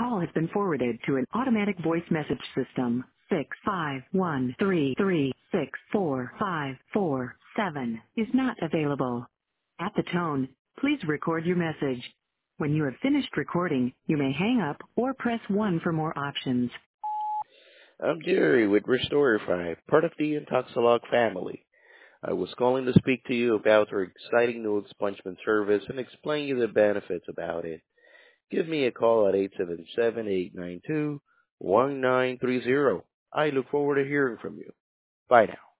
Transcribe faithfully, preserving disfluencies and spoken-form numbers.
call has been forwarded to an automatic voice message system. Six five one three three six four five four seven is not available. At the tone, please record your message. When you have finished recording, you may hang up or press one for more options. I'm Jerry with Restorify, part of the Intoxilog family. I was calling to speak to you about our exciting new expungement service and explain you the benefits about it. Give me a call at eight seven seven, eight nine two, one nine three zero. I look forward to hearing from you. Bye now.